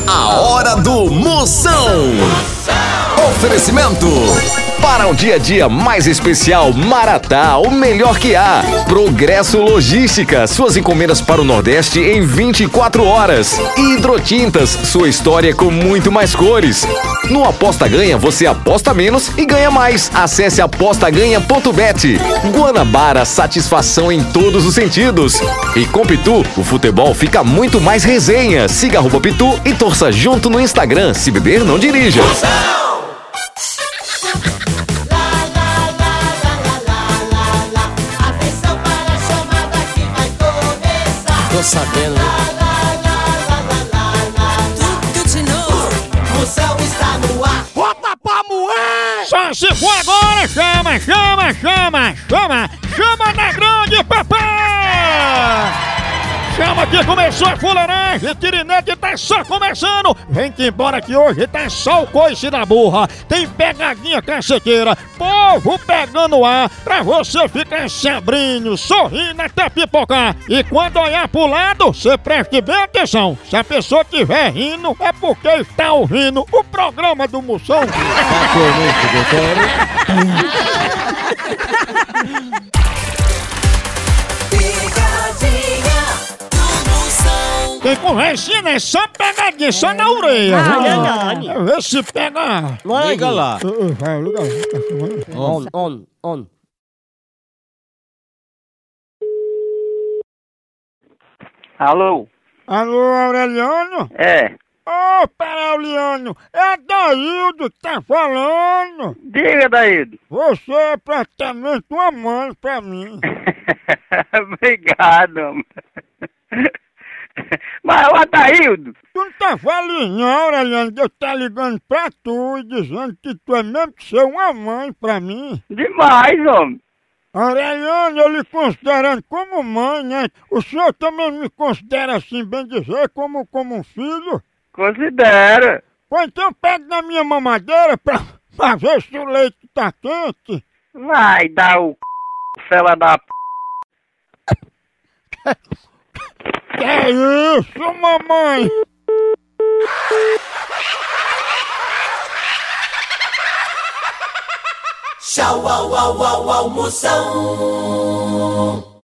A hora do Moção. Oferecimento. Para um dia a dia mais especial, Maratá, o melhor que há. Progresso Logística, suas encomendas para o Nordeste em 24 horas. Hidrotintas, sua história com muito mais cores. No Aposta Ganha, você aposta menos e ganha mais. Acesse apostaganha.bet. Guanabara, satisfação em todos os sentidos. E com Pitu, o futebol fica muito mais resenha. Siga @Pitu e torça junto no Instagram. Se beber, não dirija. Tô sabendo, né? Tudo de novo. Moção está no ar. Bota pra moer! Só se for agora, chama, chama, chama, chama, chama na grande, papai! Chama que começou a fuleiragem, Tirinete tá só começando! Vem que embora que hoje tá só o coice da burra! Tem pegadinha caceteira, povo pegando ar, pra você ficar se abrindo, sorrindo até pipocar! E quando olhar pro lado, você preste bem atenção! Se a pessoa estiver rindo, é porque está ouvindo o programa do Moção! Tem conversinha, né? Só pegadinha, só na orelha. Vê se pega. Liga lá. Vai, liga lá. On. Alô? Alô, Aureliano? É. Ô, Aureliano, é Daildo que tá falando. Diga, Daído. Você é praticamente uma mãe pra mim. Obrigado, homem. Mas, ô Adaildo, Tu não tá feliz não, Aureliano, de eu tá ligando pra tu e dizendo que tu é mesmo que ser uma mãe pra mim. demais, homem. Aureliano, eu lhe considerando como mãe, né? O senhor também me considera assim, bem dizer, como um filho? Considera. Pô, então pega na minha mamadeira pra ver se o leite tá quente. Vai dar o fela da p... Que é isso, mamãe? Tchau, au, au, au, au, Moção.